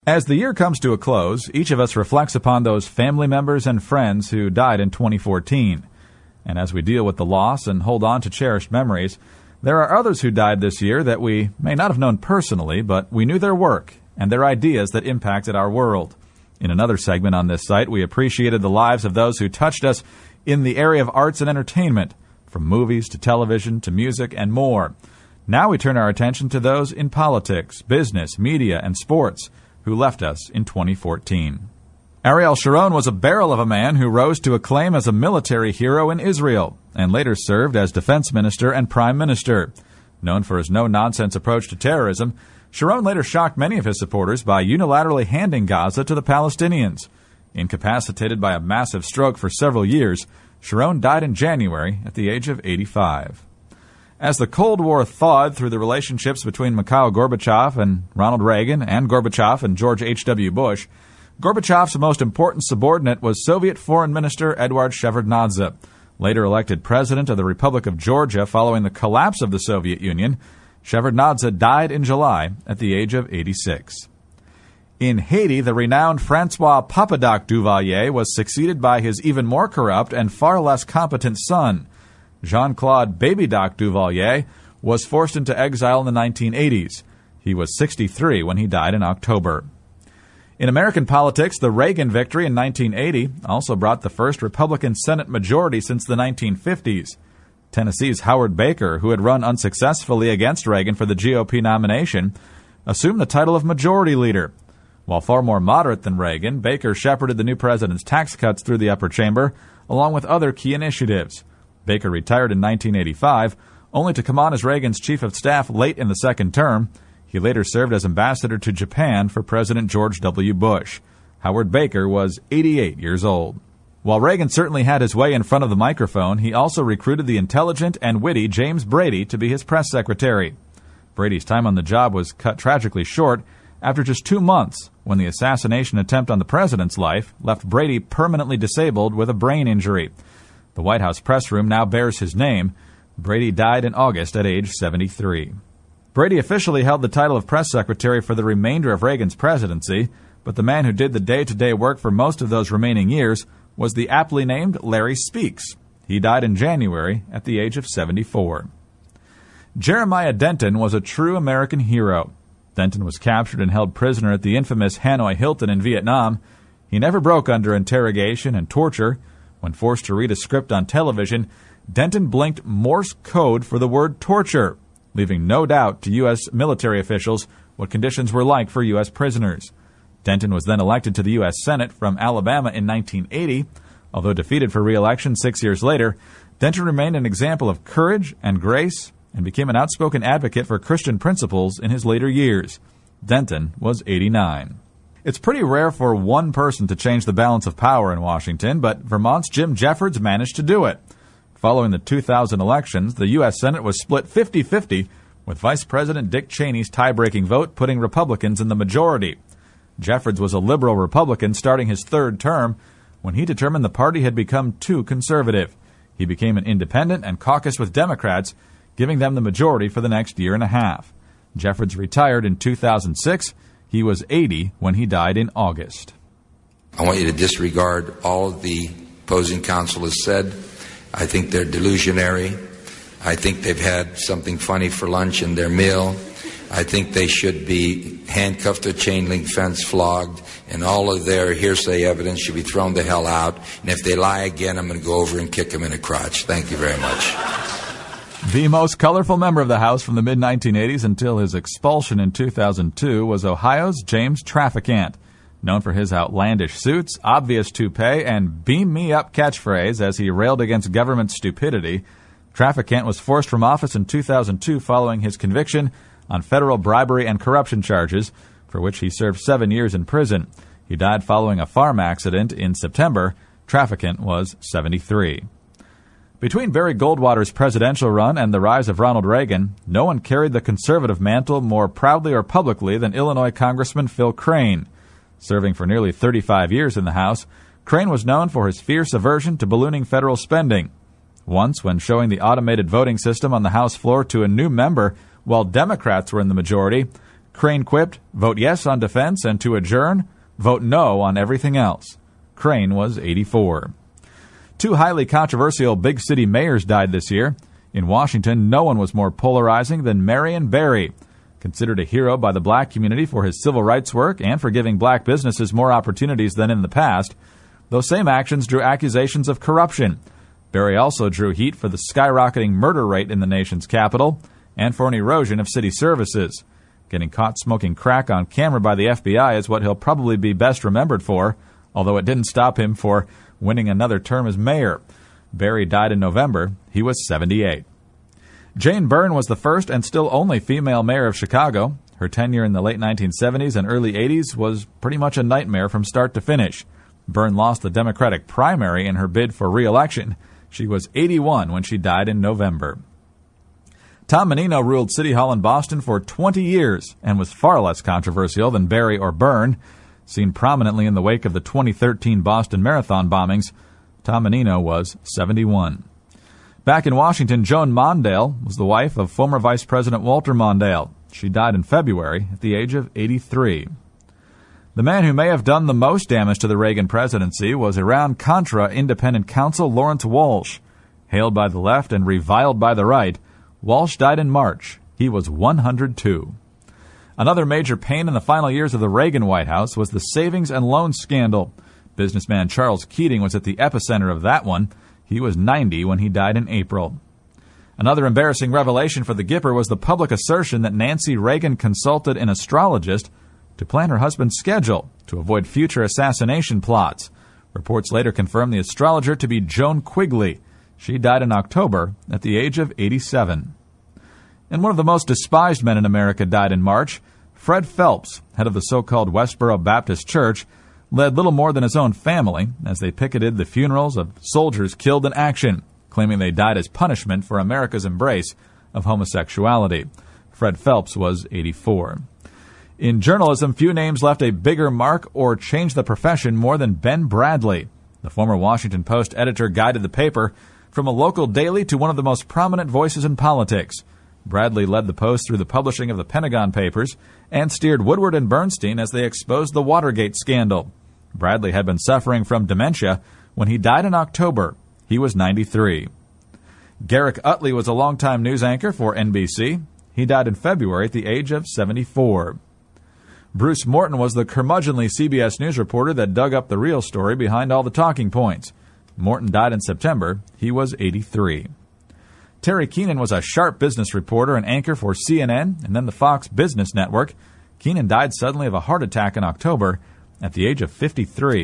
As the year comes to a close, each of us reflects upon those family members and friends who died in 2014. And as we deal with the loss and hold on to cherished memories, there are others who died this year that we may not have known personally, but we knew their work and their ideas that impacted our world. In another segment on this site, we appreciated the lives of those who touched us in the area of arts and entertainment, from movies to television to music and more. Now we turn our attention to those in politics, business, media, and sports who left us in 2014. Ariel Sharon was a barrel of a man who rose to acclaim as a military hero in Israel and later served as defense minister and prime minister. Known for his no-nonsense approach to terrorism, Sharon later shocked many of his supporters by unilaterally handing Gaza to the Palestinians. Incapacitated by a massive stroke for several years, Sharon died in January at the age of 85. As the Cold War thawed through the relationships between Mikhail Gorbachev and Ronald Reagan and Gorbachev and George H.W. Bush, Gorbachev's most important subordinate was Soviet Foreign Minister Eduard Shevardnadze, later elected President of the Republic of Georgia following the collapse of the Soviet Union. Shevardnadze died in July at the age of 86. In Haiti, the renowned Francois Papadoc Duvalier was succeeded by his even more corrupt and far less competent son. Jean-Claude Baby Doc Duvalier was forced into exile in the 1980s. He was 63 when he died in October. In American politics, the Reagan victory in 1980 also brought the first Republican Senate majority since the 1950s. Tennessee's Howard Baker, who had run unsuccessfully against Reagan for the GOP nomination, assumed the title of Majority Leader. While far more moderate than Reagan, Baker shepherded the new president's tax cuts through the upper chamber, along with other key initiatives. Baker retired in 1985, only to come on as Reagan's chief of staff late in the second term. He later served as ambassador to Japan for President George W. Bush. Howard Baker was 88 years old. While Reagan certainly had his way in front of the microphone, he also recruited the intelligent and witty James Brady to be his press secretary. Brady's time on the job was cut tragically short after just 2 months, when the assassination attempt on the president's life left Brady permanently disabled with a brain injury. The White House press room now bears his name. Brady died in August at age 73. Brady officially held the title of press secretary for the remainder of Reagan's presidency, but the man who did the day-to-day work for most of those remaining years was the aptly named Larry Speakes. He died in January at the age of 74. Jeremiah Denton was a true American hero. Denton was captured and held prisoner at the infamous Hanoi Hilton in Vietnam. He never broke under interrogation and torture. When forced to read a script on television, Denton blinked Morse code for the word torture, leaving no doubt to U.S. military officials what conditions were like for U.S. prisoners. Denton was then elected to the U.S. Senate from Alabama in 1980. Although defeated for re-election 6 years later, Denton remained an example of courage and grace and became an outspoken advocate for Christian principles in his later years. Denton was 89. It's pretty rare for one person to change the balance of power in Washington, but Vermont's Jim Jeffords managed to do it. Following the 2000 elections, the U.S. Senate was split 50-50, with Vice President Dick Cheney's tie-breaking vote putting Republicans in the majority. Jeffords was a liberal Republican starting his third term when he determined the party had become too conservative. He became an independent and caucused with Democrats, giving them the majority for the next year and a half. Jeffords retired in 2006. He was 80 when he died in August. I want you to disregard all of the opposing counsel has said. I think they're delusionary. I think they've had something funny for lunch in their meal. I think they should be handcuffed to a chain link fence, flogged, and all of their hearsay evidence should be thrown the hell out. And if they lie again, I'm going to go over and kick them in the crotch. Thank you very much. The most colorful member of the House from the mid-1980s until his expulsion in 2002 was Ohio's James Traficant. Known for his outlandish suits, obvious toupee, and beam-me-up catchphrase as he railed against government stupidity, Traficant was forced from office in 2002 following his conviction on federal bribery and corruption charges, for which he served 7 years in prison. He died following a farm accident in September. Traficant was 73. Between Barry Goldwater's presidential run and the rise of Ronald Reagan, no one carried the conservative mantle more proudly or publicly than Illinois Congressman Phil Crane. Serving for nearly 35 years in the House, Crane was known for his fierce aversion to ballooning federal spending. Once, when showing the automated voting system on the House floor to a new member while Democrats were in the majority, Crane quipped, "Vote yes on defense, and to adjourn, vote no on everything else." Crane was 84. Two highly controversial big city mayors died this year. In Washington, no one was more polarizing than Marion Barry. Considered a hero by the black community for his civil rights work and for giving black businesses more opportunities than in the past, those same actions drew accusations of corruption. Barry also drew heat for the skyrocketing murder rate in the nation's capital and for an erosion of city services. Getting caught smoking crack on camera by the FBI is what he'll probably be best remembered for, although it didn't stop him for winning another term as mayor. Barry died in November. He was 78. Jane Byrne was the first and still only female mayor of Chicago. Her tenure in the late 1970s and early 80s was pretty much a nightmare from start to finish. Byrne lost the Democratic primary in her bid for re-election. She was 81 when she died in November. Tom Menino ruled City Hall in Boston for 20 years and was far less controversial than Barry or Byrne. Seen prominently in the wake of the 2013 Boston Marathon bombings, Tom Menino was 71. Back in Washington, Joan Mondale was the wife of former Vice President Walter Mondale. She died in February at the age of 83. The man who may have done the most damage to the Reagan presidency was Iran-Contra independent counsel Lawrence Walsh. Hailed by the left and reviled by the right, Walsh died in March. He was 102. Another major pain in the final years of the Reagan White House was the savings and loan scandal. Businessman Charles Keating was at the epicenter of that one. He was 90 when he died in April. Another embarrassing revelation for the Gipper was the public assertion that Nancy Reagan consulted an astrologist to plan her husband's schedule to avoid future assassination plots. Reports later confirmed the astrologer to be Joan Quigley. She died in October at the age of 87. And one of the most despised men in America died in March. Fred Phelps, head of the so-called Westboro Baptist Church, led little more than his own family as they picketed the funerals of soldiers killed in action, claiming they died as punishment for America's embrace of homosexuality. Fred Phelps was 84. In journalism, few names left a bigger mark or changed the profession more than Ben Bradlee. The former Washington Post editor guided the paper from a local daily to one of the most prominent voices in politics. Bradlee led the Post through the publishing of the Pentagon Papers and steered Woodward and Bernstein as they exposed the Watergate scandal. Bradlee had been suffering from dementia when he died in October. He was 93. Garrick Utley was a longtime news anchor for NBC. He died in February at the age of 74. Bruce Morton was the curmudgeonly CBS News reporter that dug up the real story behind all the talking points. Morton died in September. He was 83. Terry Keenan was a sharp business reporter and anchor for CNN and then the Fox Business Network. Keenan died suddenly of a heart attack in October at the age of 53.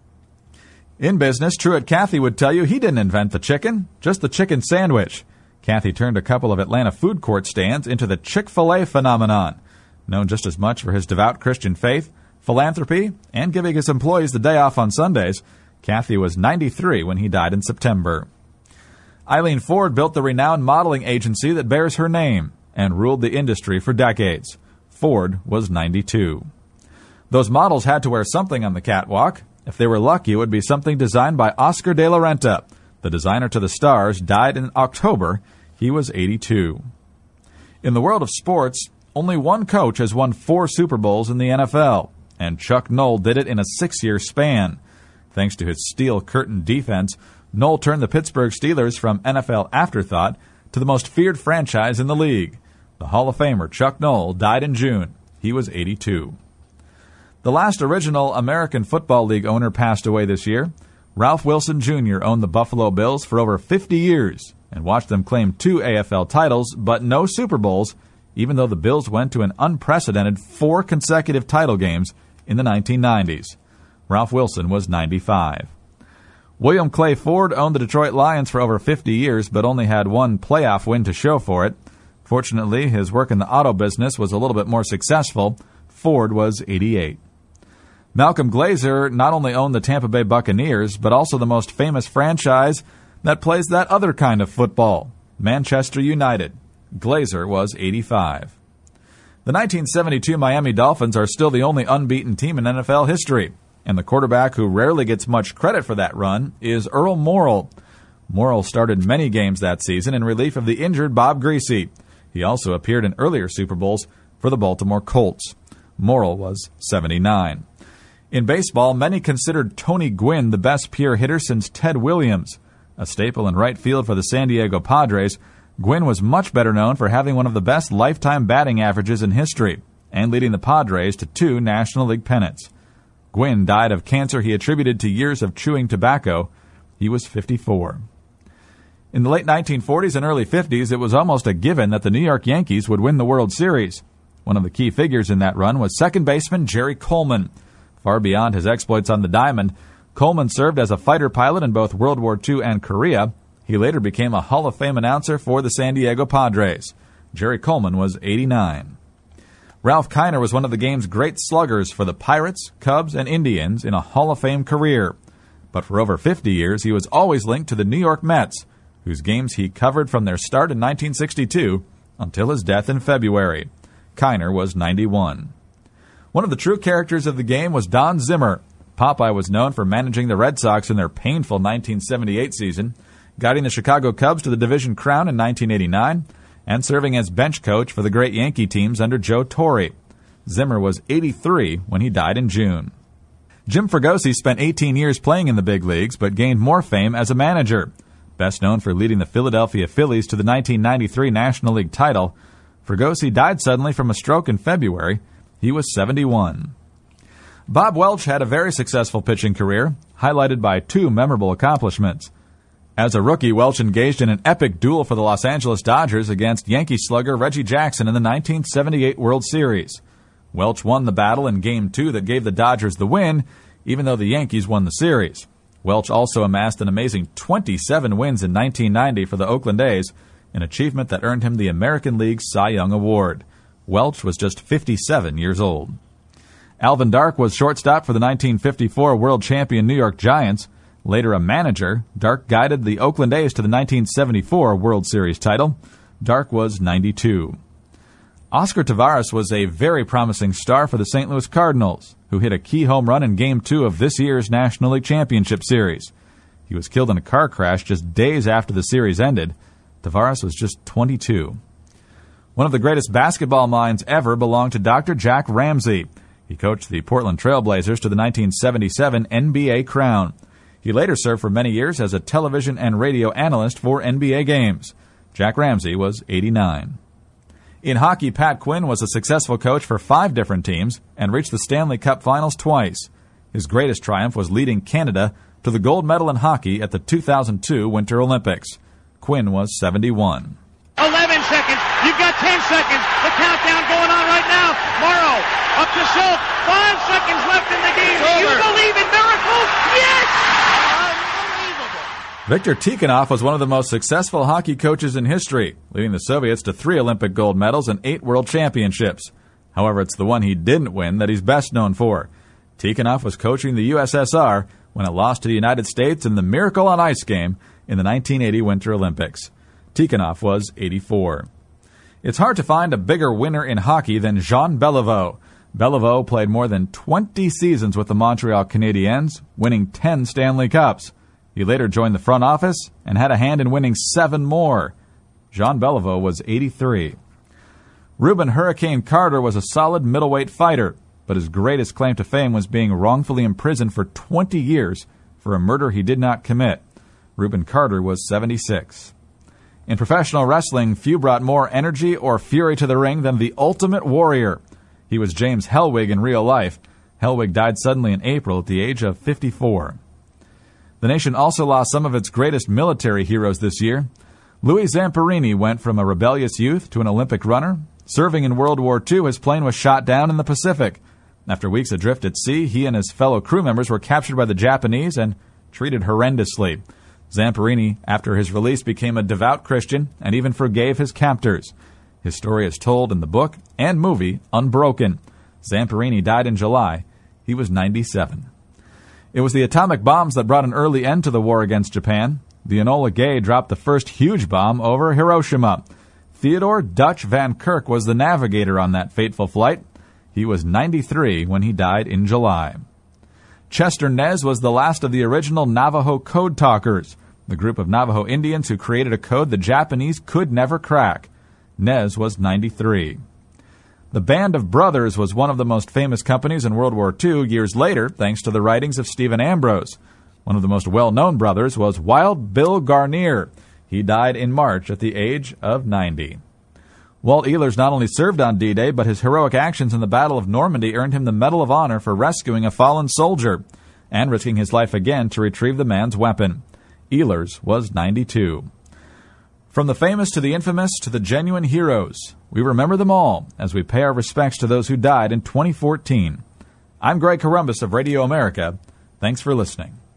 In business, Truett Cathy would tell you he didn't invent the chicken, just the chicken sandwich. Cathy turned a couple of Atlanta food court stands into the Chick-fil-A phenomenon, known just as much for his devout Christian faith, philanthropy, and giving his employees the day off on Sundays. Cathy was 93 when he died in September. Eileen Ford built the renowned modeling agency that bears her name and ruled the industry for decades. Ford was 92. Those models had to wear something on the catwalk. If they were lucky, it would be something designed by Oscar de la Renta. The designer to the stars died in October. He was 82. In the world of sports, only one coach has won 4 Super Bowls in the NFL, and Chuck Noll did it in a 6-year span. Thanks to his steel curtain defense, Noll turned the Pittsburgh Steelers from NFL afterthought to the most feared franchise in the league. The Hall of Famer Chuck Noll died in June. He was 82. The last original American Football League owner passed away this year. Ralph Wilson Jr. owned the Buffalo Bills for over 50 years and watched them claim 2 AFL titles but no Super Bowls, even though the Bills went to an unprecedented 4 consecutive title games in the 1990s. Ralph Wilson was 95. William Clay Ford owned the Detroit Lions for over 50 years but only had 1 playoff win to show for it. Fortunately, his work in the auto business was a little bit more successful. Ford was 88. Malcolm Glazer not only owned the Tampa Bay Buccaneers, but also the most famous franchise that plays that other kind of football, Manchester United. Glazer was 85. The 1972 Miami Dolphins are still the only unbeaten team in NFL history, and the quarterback who rarely gets much credit for that run is Earl Morrall. Morrall started many games that season in relief of the injured Bob Greasy. He also appeared in earlier Super Bowls for the Baltimore Colts. Morrill was 79. In baseball, many considered Tony Gwynn the best pure hitter since Ted Williams. A staple in right field for the San Diego Padres, Gwynn was much better known for having one of the best lifetime batting averages in history and leading the Padres to 2 National League pennants. Gwynn died of cancer he attributed to years of chewing tobacco. He was 54. In the late 1940s and early 50s, it was almost a given that the New York Yankees would win the World Series. One of the key figures in that run was second baseman Jerry Coleman. Far beyond his exploits on the diamond, Coleman served as a fighter pilot in both World War II and Korea. He later became a Hall of Fame announcer for the San Diego Padres. Jerry Coleman was 89. Ralph Kiner was one of the game's great sluggers for the Pirates, Cubs, and Indians in a Hall of Fame career. But for over 50 years, he was always linked to the New York Mets, whose games he covered from their start in 1962 until his death in February. Kiner was 91. One of the true characters of the game was Don Zimmer. Popeye was known for managing the Red Sox in their painful 1978 season, guiding the Chicago Cubs to the division crown in 1989, and serving as bench coach for the great Yankee teams under Joe Torre. Zimmer was 83 when he died in June. Jim Fregosi spent 18 years playing in the big leagues, but gained more fame as a manager. Best known for leading the Philadelphia Phillies to the 1993 National League title, Fregosi died suddenly from a stroke in February. He was 71. Bob Welch had a very successful pitching career, highlighted by 2 memorable accomplishments. As a rookie, Welch engaged in an epic duel for the Los Angeles Dodgers against Yankee slugger Reggie Jackson in the 1978 World Series. Welch won the battle in Game 2 that gave the Dodgers the win, even though the Yankees won the series. Welch also amassed an amazing 27 wins in 1990 for the Oakland A's, an achievement that earned him the American League Cy Young Award. Welch was just 57 years old. Alvin Dark was shortstop for the 1954 world champion New York Giants. Later a manager, Dark guided the Oakland A's to the 1974 World Series title. Dark was 92. Oscar Taveras was a very promising star for the St. Louis Cardinals, who hit a key home run in Game 2 of this year's National League Championship Series. He was killed in a car crash just days after the series ended. Taveras was just 22. One of the greatest basketball minds ever belonged to Dr. Jack Ramsey. He coached the Portland Trail Blazers to the 1977 NBA crown. He later served for many years as a television and radio analyst for NBA games. Jack Ramsey was 89. In hockey, Pat Quinn was a successful coach for 5 different teams and reached the Stanley Cup Finals twice. His greatest triumph was leading Canada to the gold medal in hockey at the 2002 Winter Olympics. Quinn was 71. 11 seconds. You've got 10 seconds. The countdown going on right now. Morrow up to Schultz. 5 seconds left in the game. Do you believe in miracles? Yes! Unbelievable. Viktor Tikhonov was one of the most successful hockey coaches in history, leading the Soviets to 3 Olympic gold medals and 8 world championships. However, it's the one he didn't win that he's best known for. Tikhonov was coaching the USSR when it lost to the United States in the Miracle on Ice game in the 1980 Winter Olympics. Tikhonov was 84. It's hard to find a bigger winner in hockey than Jean Beliveau. Beliveau played more than 20 seasons with the Montreal Canadiens, winning 10 Stanley Cups. He later joined the front office and had a hand in winning 7 more. Jean Beliveau was 83. Reuben Hurricane Carter was a solid middleweight fighter, but his greatest claim to fame was being wrongfully imprisoned for 20 years for a murder he did not commit. Reuben Carter was 76. In professional wrestling, few brought more energy or fury to the ring than the Ultimate Warrior. He was James Hellwig in real life. Hellwig died suddenly in April at the age of 54. The nation also lost some of its greatest military heroes this year. Louis Zamperini went from a rebellious youth to an Olympic runner. Serving in World War II, his plane was shot down in the Pacific. After weeks adrift at sea, he and his fellow crew members were captured by the Japanese and treated horrendously. Zamperini, after his release, became a devout Christian and even forgave his captors. His story is told in the book and movie Unbroken. Zamperini died in July. He was 97. It was the atomic bombs that brought an early end to the war against Japan. The Enola Gay dropped the first huge bomb over Hiroshima. Theodore Dutch Van Kirk was the navigator on that fateful flight. He was 93 when he died in July. Chester Nez was the last of the original Navajo Code Talkers, the group of Navajo Indians who created a code the Japanese could never crack. Nez was 93. The Band of Brothers was one of the most famous companies in World War II years later, thanks to the writings of Stephen Ambrose. One of the most well-known brothers was Wild Bill Garnier. He died in March at the age of 90. Walt Ehlers not only served on D-Day, but his heroic actions in the Battle of Normandy earned him the Medal of Honor for rescuing a fallen soldier and risking his life again to retrieve the man's weapon. Ehlers was 92. From the famous to the infamous to the genuine heroes, we remember them all as we pay our respects to those who died in 2014. I'm Greg Corombos of Radio America. Thanks for listening.